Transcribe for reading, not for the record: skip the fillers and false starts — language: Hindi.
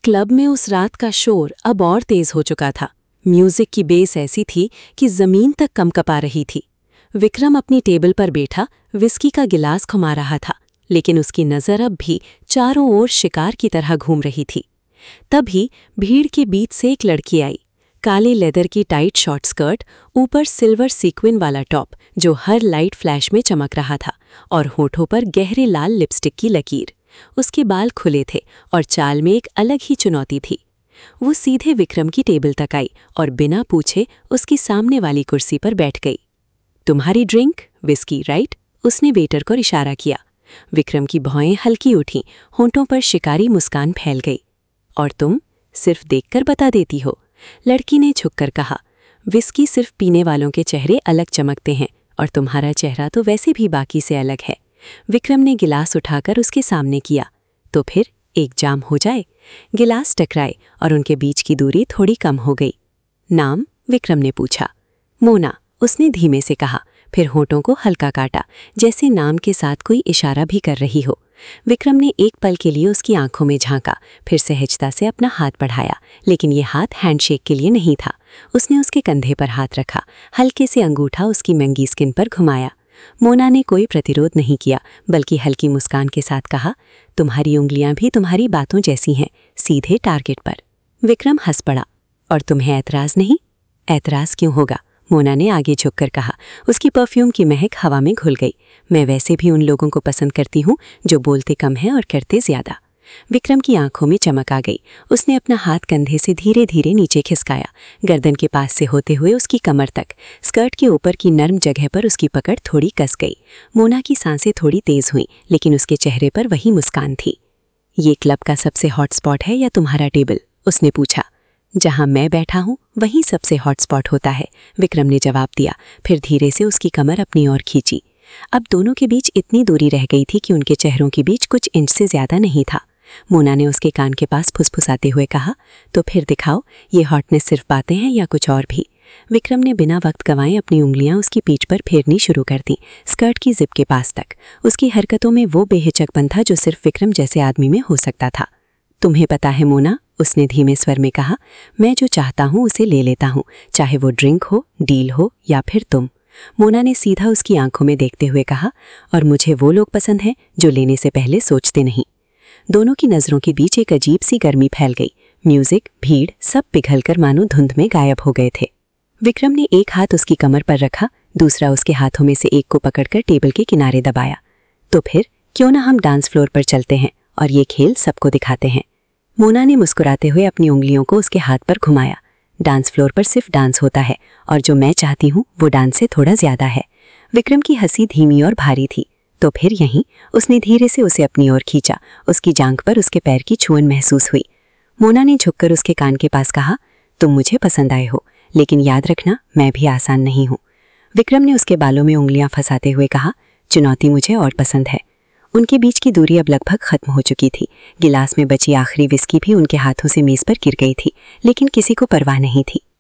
क्लब में उस रात का शोर अब और तेज हो चुका था। म्यूजिक की बेस ऐसी थी कि जमीन तक कंपकपा रही थी। विक्रम अपनी टेबल पर बैठा विस्की का गिलास घुमा रहा था, लेकिन उसकी नज़र अब भी चारों ओर शिकार की तरह घूम रही थी। तभी भीड़ के बीच से एक लड़की आई। काले लेदर की टाइट शॉर्ट स्कर्ट, ऊपर सिल्वर सीक्विन वाला टॉप जो हर लाइट फ्लैश में चमक रहा था, और होठों पर गहरे लाल लिपस्टिक की लकीर। उसके बाल खुले थे और चाल में एक अलग ही चुनौती थी। वो सीधे विक्रम की टेबल तक आई और बिना पूछे उसकी सामने वाली कुर्सी पर बैठ गई। तुम्हारी ड्रिंक विस्की, राइट? उसने वेटर को इशारा किया। विक्रम की भौएं हल्की उठीं, होंठों पर शिकारी मुस्कान फैल गई। और तुम सिर्फ देखकर बता देती हो, लड़की ने झुककर कहा। विस्की सिर्फ पीने वालों के चेहरे अलग चमकते हैं, और तुम्हारा चेहरा तो वैसे भी बाकी से अलग है। विक्रम ने गिलास उठाकर उसके सामने किया। तो फिर एक जाम हो जाए। गिलास टकराए और उनके बीच की दूरी थोड़ी कम हो गई। नाम? विक्रम ने पूछा। मोना, उसने धीमे से कहा, फिर होठों को हल्का काटा, जैसे नाम के साथ कोई इशारा भी कर रही हो। विक्रम ने एक पल के लिए उसकी आंखों में झांका, फिर सहजता से अपना हाथ बढ़ाया, लेकिन ये हाथ हैंडशेक के लिए नहीं था। उसने उसके कंधे पर हाथ रखा, हल्के से अंगूठा उसकी नंगी स्किन पर घुमाया। मोना ने कोई प्रतिरोध नहीं किया, बल्कि हल्की मुस्कान के साथ कहा, तुम्हारी उंगलियां भी तुम्हारी बातों जैसी हैं, सीधे टारगेट पर। विक्रम हंस पड़ा। और तुम्हें ऐतराज नहीं? ऐतराज क्यों होगा? मोना ने आगे झुककर कहा। उसकी परफ्यूम की महक हवा में घुल गई। मैं वैसे भी उन लोगों को पसंद करती हूँ जो बोलते कम हैं और करते ज्यादा। विक्रम की आंखों में चमक आ गई। उसने अपना हाथ कंधे से धीरे धीरे नीचे खिसकाया, गर्दन के पास से होते हुए उसकी कमर तक। स्कर्ट के ऊपर की नर्म जगह पर उसकी पकड़ थोड़ी कस गई। मोना की सांसें थोड़ी तेज हुईं, लेकिन उसके चेहरे पर वही मुस्कान थी। ये क्लब का सबसे हॉट स्पॉट है या तुम्हारा टेबल? उसने पूछा। जहां मैं बैठा हूं वहीं सबसे हॉटस्पॉट होता है, विक्रम ने जवाब दिया, फिर धीरे से उसकी कमर अपनी ओर खींची। अब दोनों के बीच इतनी दूरी रह गई थी कि उनके चेहरों के बीच कुछ इंच से ज्यादा नहीं था। मोना ने उसके कान के पास फुसफुसाते हुए कहा, तो फिर दिखाओ, ये हॉटनेस सिर्फ बातें हैं या कुछ और भी? विक्रम ने बिना वक्त गंवाए अपनी उंगलियां उसकी पीठ पर फेरनी शुरू कर दी, स्कर्ट की जिप के पास तक। उसकी हरकतों में वो बेहिचकपन था जो सिर्फ विक्रम जैसे आदमी में हो सकता था। तुम्हें पता है मोना, उसने धीमे स्वर में कहा, मैं जो चाहता हूं उसे ले लेता हूं, चाहे वो ड्रिंक हो, डील हो या फिर तुम। मोना ने सीधा उसकी आंखों में देखते हुए कहा, और मुझे वो लोग पसंद हैं जो लेने से पहले सोचते नहीं। दोनों की नजरों के बीच एक अजीब सी गर्मी फैल गई। म्यूजिक, भीड़, सब पिघलकर मानो धुंध में गायब हो गए थे। विक्रम ने एक हाथ उसकी कमर पर रखा, दूसरा उसके हाथों में से एक को पकड़कर टेबल के किनारे दबाया। तो फिर क्यों ना हम डांस फ्लोर पर चलते हैं और ये खेल सबको दिखाते हैं। मोना ने मुस्कुराते हुए अपनी उंगलियों को उसके हाथ पर घुमाया। डांस फ्लोर पर सिर्फ डांस होता है, और जो मैं चाहती हूँ वो डांस से थोड़ा ज्यादा है। विक्रम की हंसी धीमी और भारी थी। तो फिर यहीं? उसने धीरे से उसे अपनी ओर खींचा। उसकी जांघ पर उसके पैर की छुअन महसूस हुई। मोना ने झुककर उसके कान के पास कहा, तुम मुझे पसंद आए हो, लेकिन याद रखना, मैं भी आसान नहीं हूँ। विक्रम ने उसके बालों में उंगलियां फंसाते हुए कहा, चुनौती मुझे और पसंद है। उनके बीच की दूरी अब लगभग खत्म हो चुकी थी। गिलास में बची आखिरी विस्की भी उनके हाथों से मेज पर गिर गई थी, लेकिन किसी को परवाह नहीं थी।